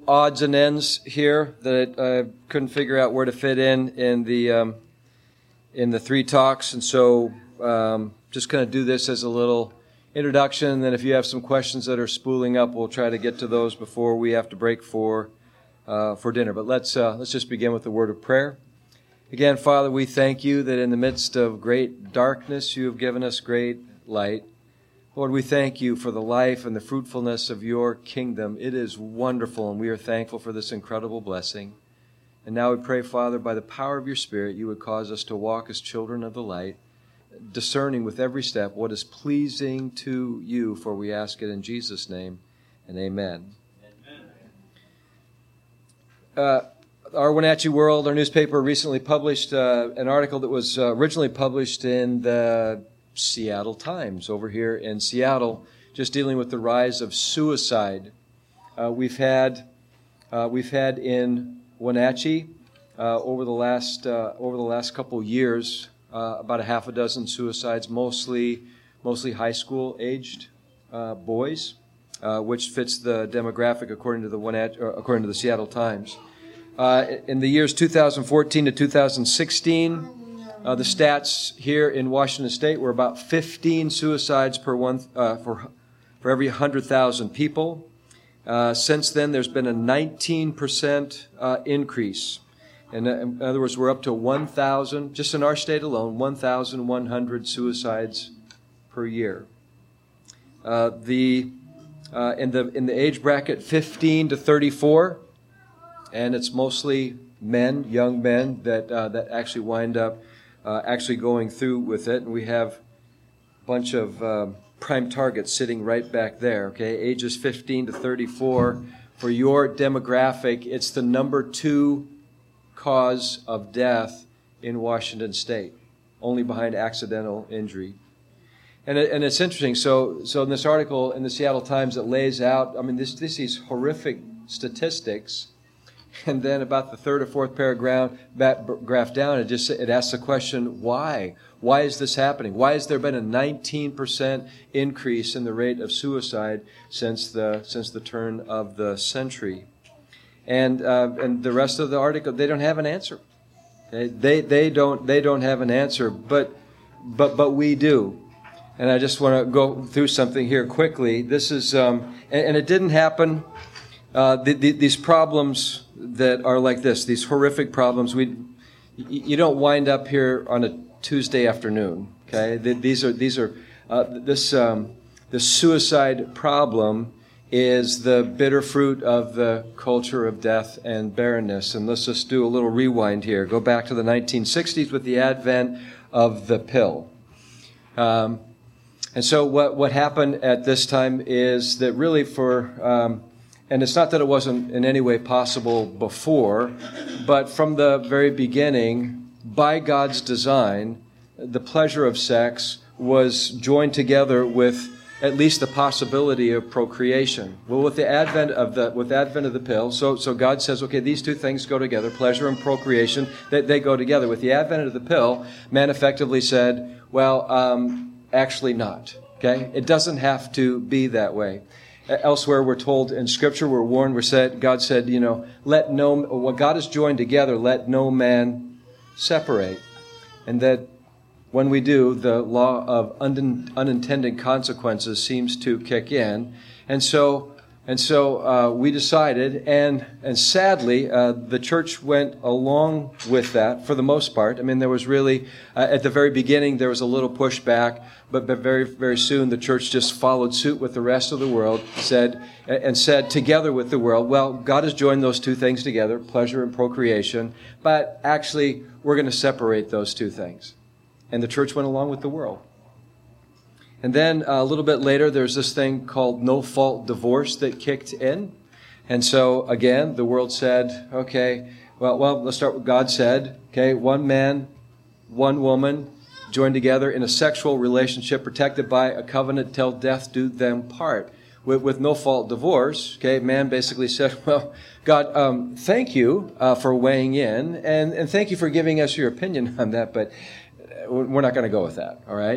odds and ends here that I couldn't figure out where to fit in the three talks, and so just going to do this as a little introduction. And then if you have some questions that are spooling up, we'll try to get to those before we have to break for dinner. But let's just begin with the word of prayer. Again, Father, we thank you that in the midst of great darkness, you have given us great light. Lord, we thank you for the life and the fruitfulness of your kingdom. It is wonderful, and we are thankful for this incredible blessing. And now we pray, Father, by the power of your Spirit, you would cause us to walk as children of the light, discerning with every step what is pleasing to you, for we ask it in Jesus' name, and amen. Our Wenatchee World, our newspaper, recently published an article that was originally published in the Seattle Times over here in Seattle, just dealing with the rise of suicide. We've had in Wenatchee over the last couple years about a half a dozen suicides, mostly high school aged boys, which fits the demographic according to the Seattle Times. In the years 2014 to 2016, the stats here in Washington State were about 15 suicides per for every 100,000 people. Since then, there's been a 19% increase. In other words, we're up to 1,000, just in our state alone, 1,100 suicides per year. In the age bracket 15 to 34, and it's mostly men, young men, that actually wind up actually going through with it. And we have a bunch of prime targets sitting right back there, okay? Ages 15 to 34. For your demographic, it's the number 2 cause of death in Washington State, only behind accidental injury. And it's interesting. So in this article in the Seattle Times, it lays out, these horrific statistics. And then about the third or fourth paragraph down, it asks the question, why? Why is this happening? Why has there been a 19% increase in the rate of suicide since the turn of the century? And the rest of the article, they don't have an answer. Okay? They don't have an answer, but we do. And I just want to go through something here quickly. This is and it didn't happen. These problems that are like this, these horrific problems, you don't wind up here on a Tuesday afternoon. Okay, the suicide problem is the bitter fruit of the culture of death and barrenness. And let's just do a little rewind here. Go back to the 1960s with the advent of the pill. And so what happened at this time is that really and it's not that it wasn't in any way possible before, but from the very beginning, by God's design, the pleasure of sex was joined together with at least the possibility of procreation. Well, with the advent of the pill, so God says, okay, these two things go together, pleasure and procreation, they go together. With the advent of the pill, man effectively said, well, actually not. Okay, it doesn't have to be that way. Elsewhere, we're told in Scripture, we're warned, God said, what God has joined together, let no man separate. And that when we do, the law of unintended consequences seems to kick in. And so we decided, and sadly, the church went along with that for the most part. There was really, at the very beginning, there was a little pushback, but very, very soon the church just followed suit with the rest of the world, said together with the world, well, God has joined those two things together, pleasure and procreation, but actually we're going to separate those two things. And the church went along with the world. And then a little bit later, there's this thing called no-fault divorce that kicked in. And so, again, the world said, okay, well, let's start with God said, okay, one man, one woman, joined together in a sexual relationship protected by a covenant till death do them part. With no-fault divorce, okay, man basically said, well, God, thank you for weighing in, and thank you for giving us your opinion on that, but we're not going to go with that, all right?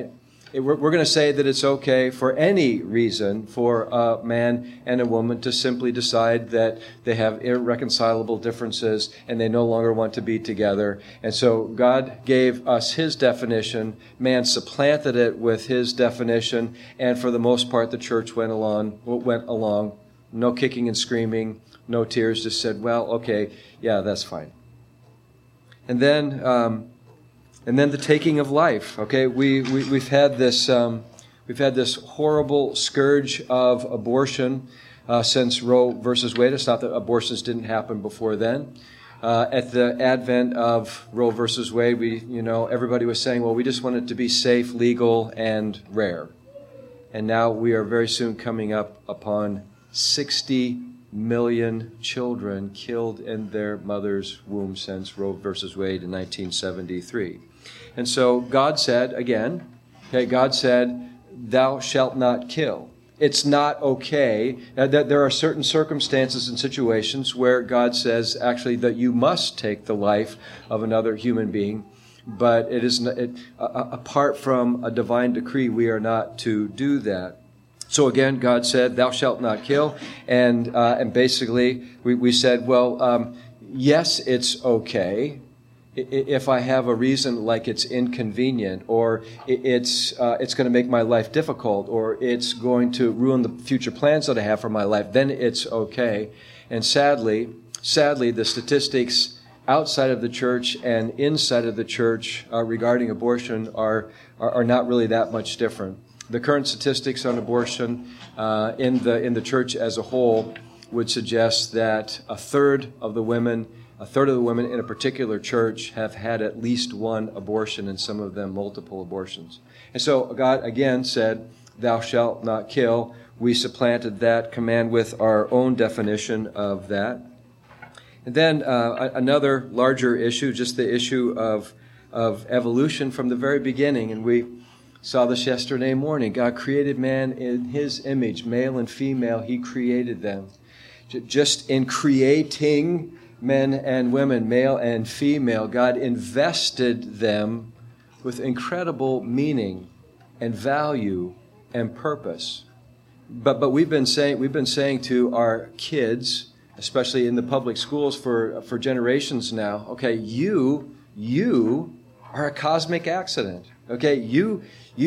we're going to say that it's okay for any reason for a man and a woman to simply decide that they have irreconcilable differences and they no longer want to be together. And so God gave us his definition. Man supplanted it with his definition. And for the most part, the church went along. No kicking and screaming, no tears, just said, well, okay, yeah, that's fine. And then the taking of life. Okay, we've had this horrible scourge of abortion since Roe versus Wade. It's not that abortions didn't happen before then. At the advent of Roe versus Wade, everybody was saying, well, we just want it to be safe, legal, and rare. And now we are very soon coming up upon 60 million children killed in their mother's womb since Roe versus Wade in 1973. And so God said, again, God said, thou shalt not kill. It's not okay. There are certain circumstances and situations where God says actually that you must take the life of another human being, but apart from a divine decree, we are not to do that. So again, God said, thou shalt not kill. And basically, we said, well, yes, it's okay if I have a reason like it's inconvenient, or it's going to make my life difficult, or it's going to ruin the future plans that I have for my life, then it's okay. And sadly, the statistics outside of the church and inside of the church regarding abortion are not really that much different. The current statistics on abortion in the church as a whole would suggest that a third of the women in a particular church have had at least one abortion, and some of them multiple abortions. And so God again said, thou shalt not kill. We supplanted that command with our own definition of that. And then another larger issue, just the issue of evolution from the very beginning. And we saw this yesterday morning. God created man in his image, male and female. He created them. Just in creating men and women, male and female, God invested them with incredible meaning and value and purpose. But we've been saying to our kids, especially in the public schools for generations now, okay, you are a cosmic accident. Okay, you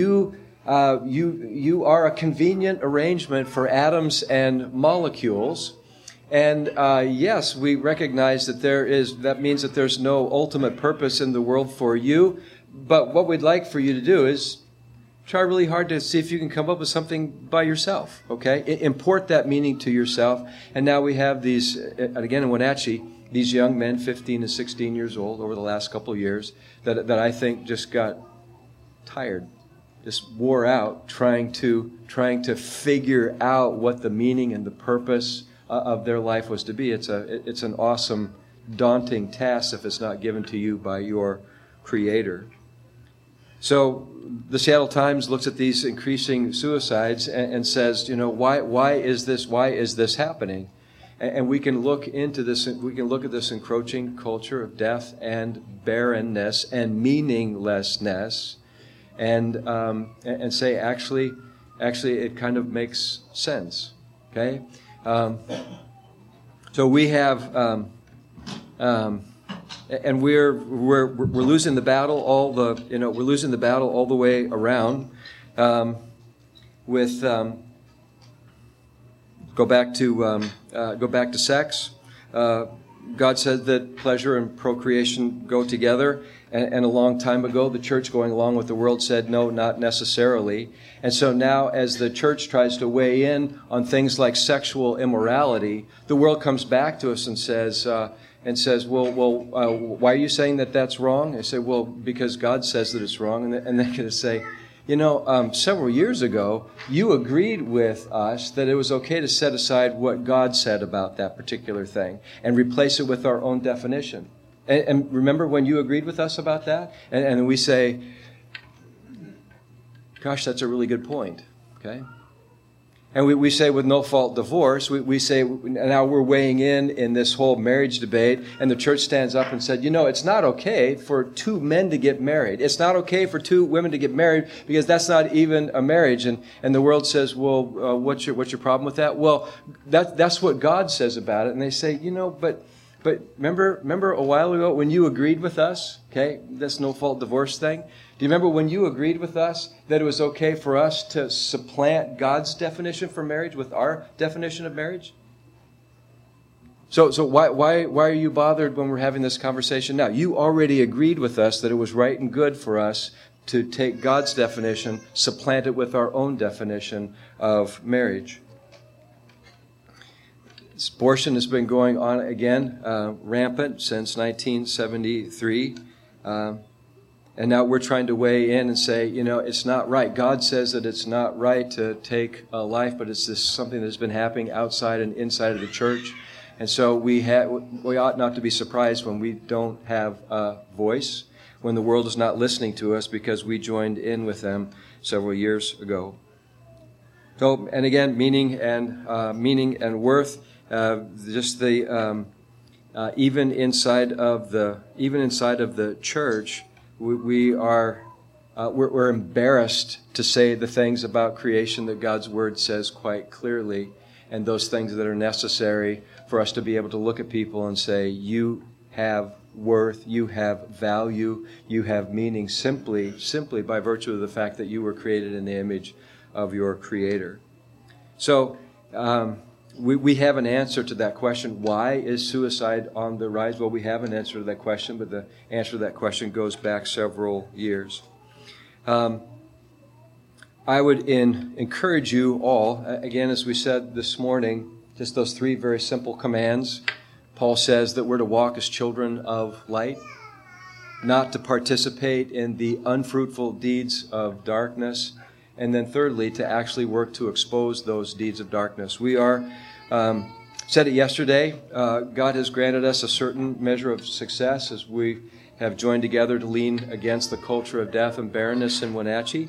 are a convenient arrangement for atoms and molecules. And yes, we recognize that means that there's no ultimate purpose in the world for you. But what we'd like for you to do is try really hard to see if you can come up with something by yourself, okay? Import that meaning to yourself. And now we have these, again in Wenatchee, these young men, 15 to 16 years old, over the last couple of years, that I think just got tired, just wore out, trying to figure out what the meaning and the purpose of their life was to be. It's an awesome, daunting task if it's not given to you by your Creator. So the Seattle Times looks at these increasing suicides and says, why is this happening? And we can look into this. We can look at this encroaching culture of death and barrenness and meaninglessness, and say actually it kind of makes sense. Okay. So we have, and we're losing the battle we're losing the battle all the way around. Go back to sex. God said that pleasure and procreation go together. And a long time ago, the church, going along with the world, said no, not necessarily. And so now, as the church tries to weigh in on things like sexual immorality, the world comes back to us and says, why are you saying that that's wrong? I say, well, because God says that it's wrong. And they're going to say, several years ago, you agreed with us that it was okay to set aside what God said about that particular thing and replace it with our own definition. And remember when you agreed with us about that? And we say, gosh, that's a really good point. Okay? And we say with no-fault divorce, we say now we're weighing in this whole marriage debate, and the church stands up and said, it's not okay for two men to get married. It's not okay for two women to get married because that's not even a marriage. And the world says, well, what's your problem with that? Well, that's what God says about it. And they say, but remember a while ago when you agreed with us, okay, this no-fault divorce thing? Do you remember when you agreed with us that it was okay for us to supplant God's definition for marriage with our definition of marriage? So why are you bothered when we're having this conversation now? You already agreed with us that it was right and good for us to take God's definition, supplant it with our own definition of marriage. Abortion has been going on again, rampant since 1973. And now we're trying to weigh in and say, it's not right. God says that it's not right to take a life, but it's just something that's been happening outside and inside of the church. And so we ought not to be surprised when we don't have a voice, when the world is not listening to us because we joined in with them several years ago. So, and again, meaning and worth. Just the even inside of the church, we're embarrassed to say the things about creation that God's Word says quite clearly, and those things that are necessary for us to be able to look at people and say, you have worth, you have value, you have meaning simply by virtue of the fact that you were created in the image of your Creator. So, we have an answer to that question. Why is suicide on the rise? Well, we have an answer to that question, but the answer to that question goes back several years. I would encourage you all, again, as we said this morning, just those three very simple commands. Paul says that we're to walk as children of light, not to participate in the unfruitful deeds of darkness, and then thirdly, to actually work to expose those deeds of darkness. We are, said it yesterday, God has granted us a certain measure of success as we have joined together to lean against the culture of death and barrenness in Wenatchee.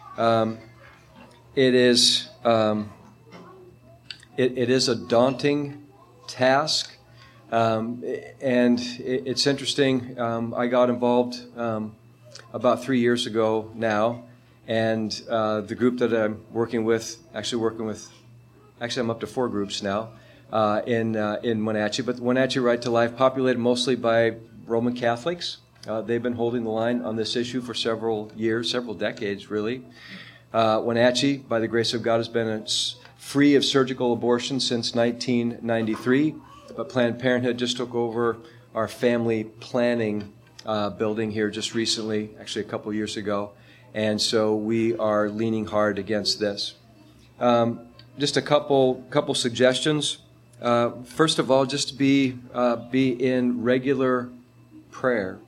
It is a daunting task, and it's interesting. I got involved about 3 years ago now. And the group that I'm working with, I'm up to 4 groups now in Wenatchee. But Wenatchee Right to Life, populated mostly by Roman Catholics. They've been holding the line on this issue for several years, several decades, really. Wenatchee, by the grace of God, has been free of surgical abortion since 1993. But Planned Parenthood just took over our family planning building here just recently, actually a couple years ago. And so we are leaning hard against this. Just a couple suggestions. First of all, just be in regular prayer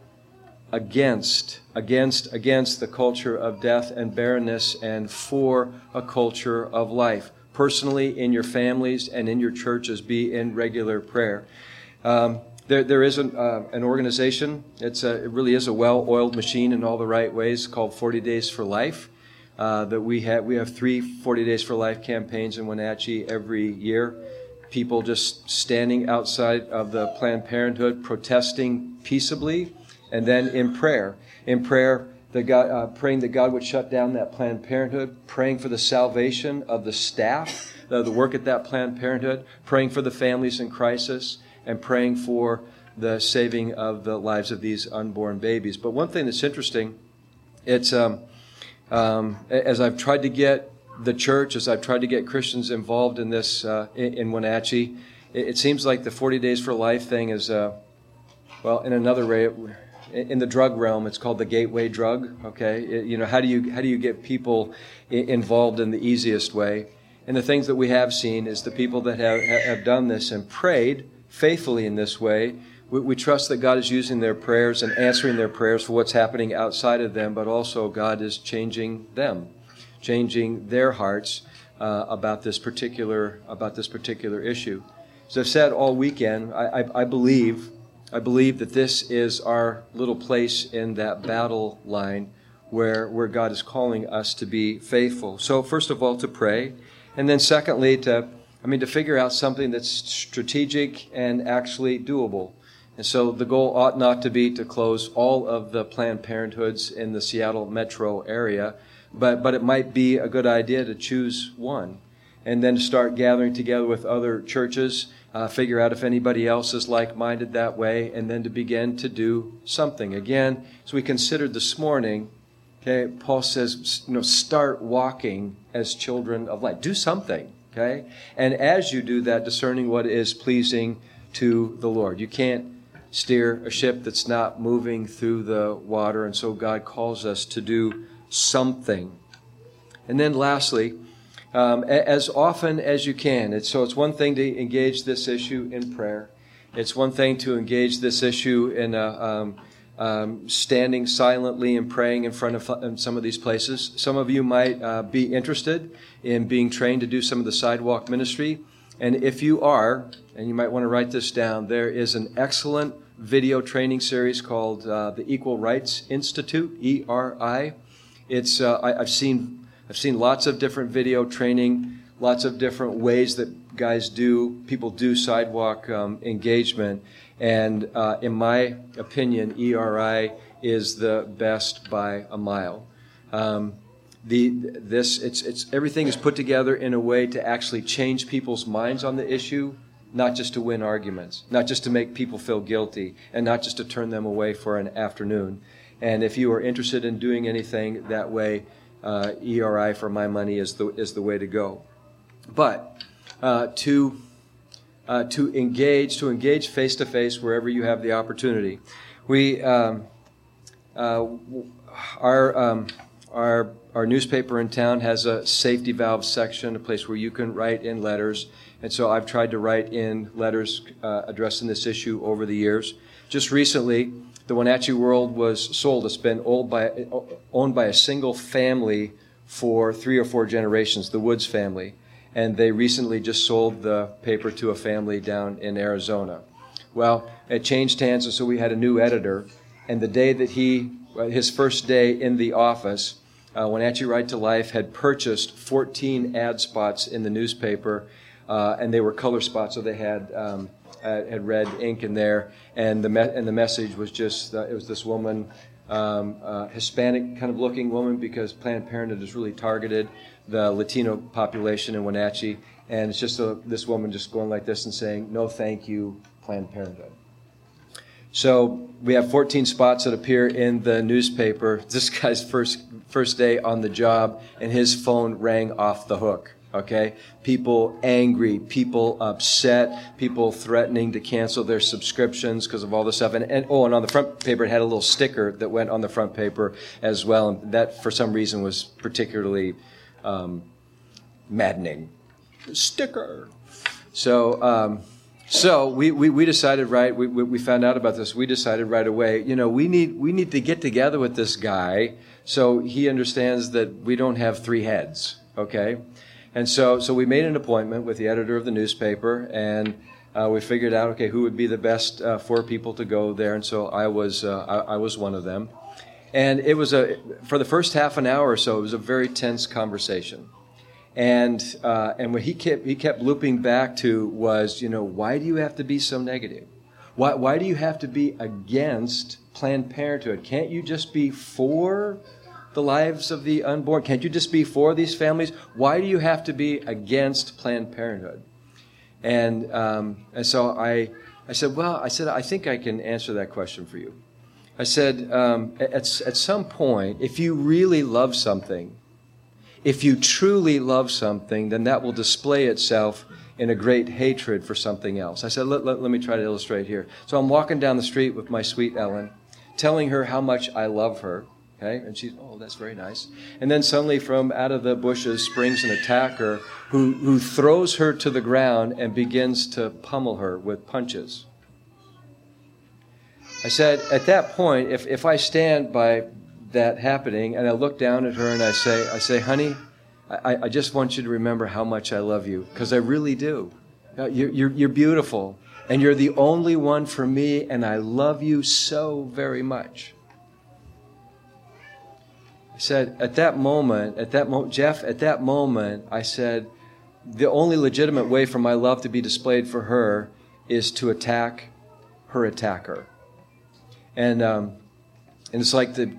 against the culture of death and barrenness and for a culture of life. Personally, in your families and in your churches, be in regular prayer. There is an organization. It really is a well-oiled machine in all the right ways called 40 Days for Life. That we have 3 40 Days for Life campaigns in Wenatchee every year. People just standing outside of the Planned Parenthood, protesting peaceably, and then in prayer. In prayer, praying that God would shut down that Planned Parenthood, praying for the salvation of the staff, the work at that Planned Parenthood, praying for the families in crisis, and praying for the saving of the lives of these unborn babies. But one thing that's interesting, it's as I've tried to get the church, as I've tried to get Christians involved in this in Wenatchee, it seems like the 40 Days for Life thing is, in another way, in the drug realm, it's called the gateway drug. Okay, how do you get people involved in the easiest way? And the things that we have seen is the people that have done this and prayed faithfully in this way, we trust that God is using their prayers and answering their prayers for what's happening outside of them, but also God is changing them, changing their hearts about this particular issue. As I've said all weekend, I believe that this is our little place in that battle line where God is calling us to be faithful. So first of all, to pray. And then secondly, to figure out something that's strategic and actually doable. And so the goal ought not to be to close all of the Planned Parenthoods in the Seattle metro area, but it might be a good idea to choose one and then start gathering together with other churches, figure out if anybody else is like-minded that way, and then to begin to do something. Again, as we considered this morning, okay, Paul says, start walking as children of light. Do something, okay? And as you do that, discerning what is pleasing to the Lord. You can't steer a ship that's not moving through the water, and so God calls us to do something. And then lastly, as often as you can. It's one thing to engage this issue in prayer. It's one thing to engage this issue in standing silently and praying in front of some of these places. Some of you might be interested in being trained to do some of the sidewalk ministry. And if you are, and you might want to write this down, there is an excellent video training series called the Equal Rights Institute, ERI. It's I've seen lots of different video training, lots of different ways that people do sidewalk engagement, and in my opinion, ERI is the best by a mile. Everything is put together in a way to actually change people's minds on the issue, not just to win arguments, not just to make people feel guilty, and not just to turn them away for an afternoon. And if you are interested in doing anything that way, ERI, for my money, is the way to go. But to engage face to face wherever you have the opportunity. Our newspaper in town has a safety valve section, a place where you can write in letters. And so I've tried to write in letters addressing this issue over the years. Just recently, the Wenatchee World was sold. It's been owned by a single family for 3 or 4 generations, the Woods family. And they recently just sold the paper to a family down in Arizona. Well, it changed hands, and so we had a new editor. And the day that his first day in the office, Wenatchee Right to Life had purchased 14 ad spots in the newspaper, and they were color spots, so they had red ink in there, and the message was just it was this woman, Hispanic kind of looking woman, because Planned Parenthood has really targeted the Latino population in Wenatchee, and it's just this woman just going like this and saying, "No, thank you, Planned Parenthood." So we have 14 spots that appear in the newspaper. This guy's first day on the job, and his phone rang off the hook. Okay? People angry, people upset, people threatening to cancel their subscriptions because of all this stuff. And on the front paper, it had a little sticker that went on the front paper as well. And that, for some reason, was particularly maddening. Sticker. So we decided we found out about this. We decided right away, we need to get together with this guy so he understands that we don't have 3 heads. Okay? And so we made an appointment with the editor of the newspaper, and we figured out, okay, who would be the best 4 people to go there. And so I was one of them. And it was for the first half an hour or so, it was a very tense conversation. And what he kept looping back to was, why do you have to be so negative? Why do you have to be against Planned Parenthood? Can't you just be for the lives of the unborn? Can't you just be for these families? Why do you have to be against Planned Parenthood? And so I said, I think I can answer that question for you. I said, at some point, if you really love something, if you truly love something, then that will display itself in a great hatred for something else. I said, let me try to illustrate here. So I'm walking down the street with my sweet Ellen, telling her how much I love her. Okay? And she's, oh, that's very nice. And then suddenly from out of the bushes springs an attacker who throws her to the ground and begins to pummel her with punches. I said, at that point, if I stand by that happening and I look down at her and I say, honey, I just want you to remember how much I love you, because I really do. You're beautiful, and you're the only one for me, and I love you so very much. I said, Jeff, at that moment, I said, the only legitimate way for my love to be displayed for her is to attack her attacker. And it's like the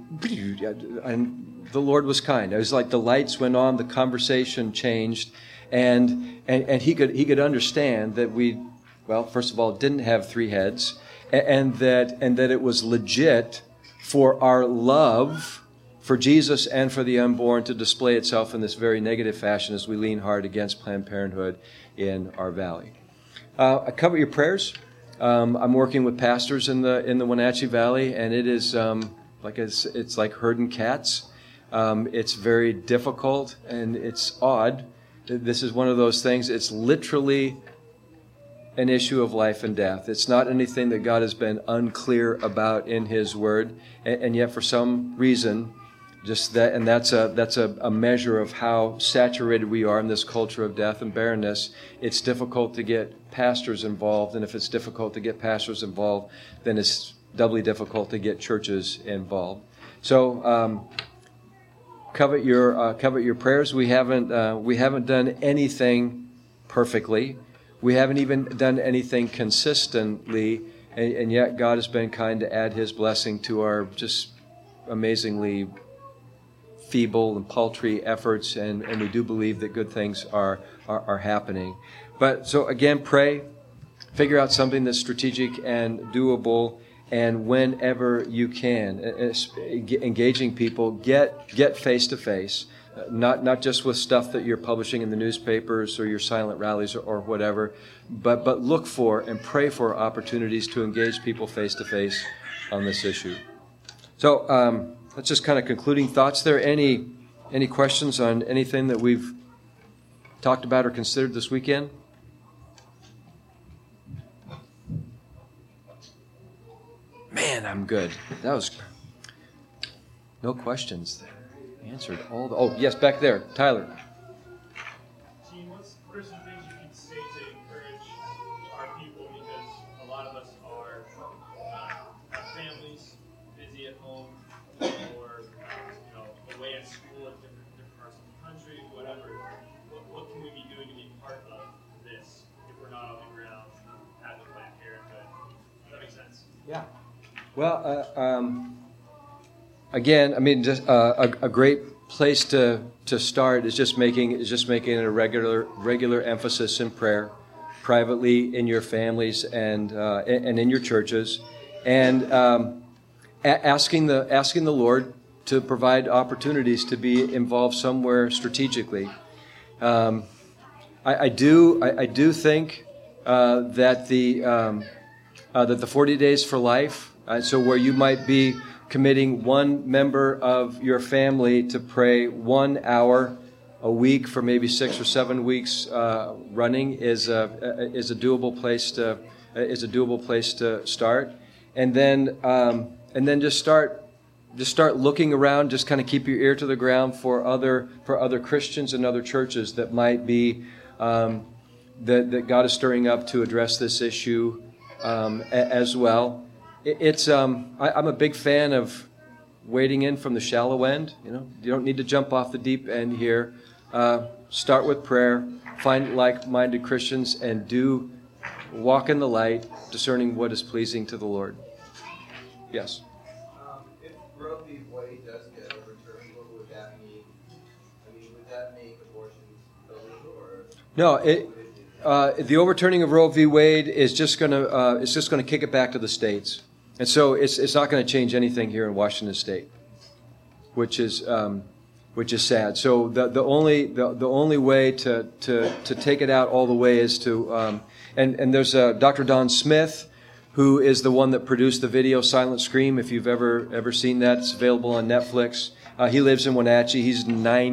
Lord was kind. It was like the lights went on, the conversation changed, and he could understand that we, well, first of all, didn't have three heads, and that it was legit for our love for Jesus and for the unborn to display itself in this very negative fashion as we lean hard against Planned Parenthood in our valley. I cover your prayers. I'm working with pastors in the Wenatchee Valley, and it is it's like herding cats. It's very difficult and it's odd. This is one of those things. It's literally an issue of life and death. It's not anything that God has been unclear about in His Word, and yet for some reason, just that, and that's a measure of how saturated we are in this culture of death and barrenness. It's difficult to get pastors involved, and if it's difficult to get pastors involved, then it's doubly difficult to get churches involved. So covet your prayers. We haven't done anything perfectly. We haven't even done anything consistently, and yet God has been kind to add His blessing to our just amazingly feeble and paltry efforts, and we do believe that good things are happening. But so again, pray, figure out something that's strategic and doable, and whenever you can, engaging people, get face to face. Not just with stuff that you're publishing in the newspapers or your silent rallies or whatever, but look for and pray for opportunities to engage people face to face on this issue. So that's just kind of concluding thoughts there. Any questions on anything that we've talked about or considered this weekend? Man, I'm good. That was no questions there. Answered all the... Oh, yes, back there. Tyler. Gene, what are some things you can say to encourage our people? Because a lot of us are have families, busy at home, or away at school at different parts of the country, whatever. What can we be doing to be part of this if we're not on the ground at the Planned Parenthood? Does that make sense? Yeah. Well, again, I mean, just a great place to start is just making it a regular emphasis in prayer, privately in your families and in your churches, and asking the Lord to provide opportunities to be involved somewhere strategically. I do think that the 40 Days for Life, so where you might be committing one member of your family to pray 1 hour a week for maybe 6 or 7 weeks running is a doable place to start, and then just start looking around. Just kind of keep your ear to the ground for other Christians and other churches that might be that God is stirring up to address this issue as well. I'm a big fan of wading in from the shallow end. You don't need to jump off the deep end here. Start with prayer, find like-minded Christians, and do walk in the light, discerning what is pleasing to the Lord. Yes? If Roe v. Wade does get overturned, what would that mean? Would that make abortions illegal, or? No, the overturning of Roe v. Wade is just going to kick it back to the states. And so it's not going to change anything here in Washington State, which is sad. So the only way to take it out all the way is to and there's Dr. Don Smith, who is the one that produced the video Silent Scream. If you've ever seen that, it's available on Netflix. He lives in Wenatchee. He's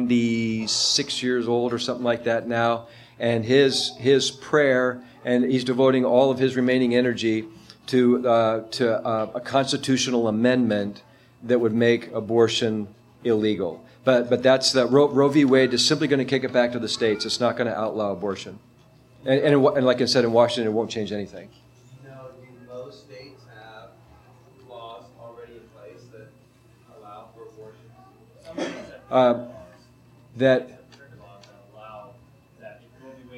96 years old or something like that now, and his prayer, and he's devoting all of his remaining energy to a constitutional amendment that would make abortion illegal. But that's Roe v. Wade is simply going to kick it back to the states. It's not going to outlaw abortion. And like I said, in Washington, it won't change anything. Do most states have laws already in place that allow for abortion? That Laws that allow that if Roe v.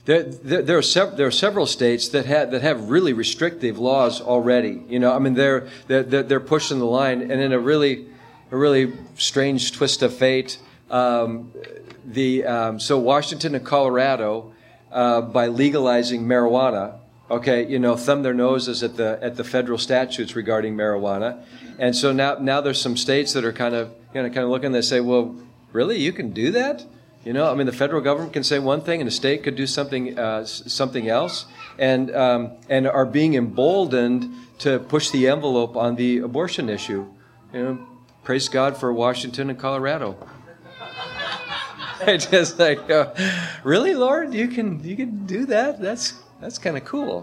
There are several states that have really restrictive laws already. I mean, they're pushing the line, and in a really strange twist of fate, so Washington and Colorado, by legalizing marijuana, thumb their noses at the federal statutes regarding marijuana, and so now there's some states that are kind of looking. They say, well, really, you can do that? I mean, the federal government can say one thing, and the state could do something else, and are being emboldened to push the envelope on the abortion issue. Praise God for Washington and Colorado. I just really, Lord, you can do that? That's kind of cool.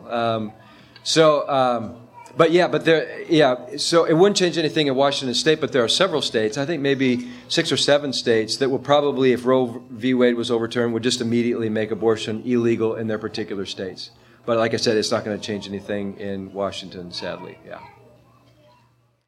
So it wouldn't change anything in Washington State, but there are several states, I think maybe 6 or 7 states, that will probably, if Roe v. Wade was overturned, would just immediately make abortion illegal in their particular states. But like I said, it's not going to change anything in Washington, sadly. Yeah.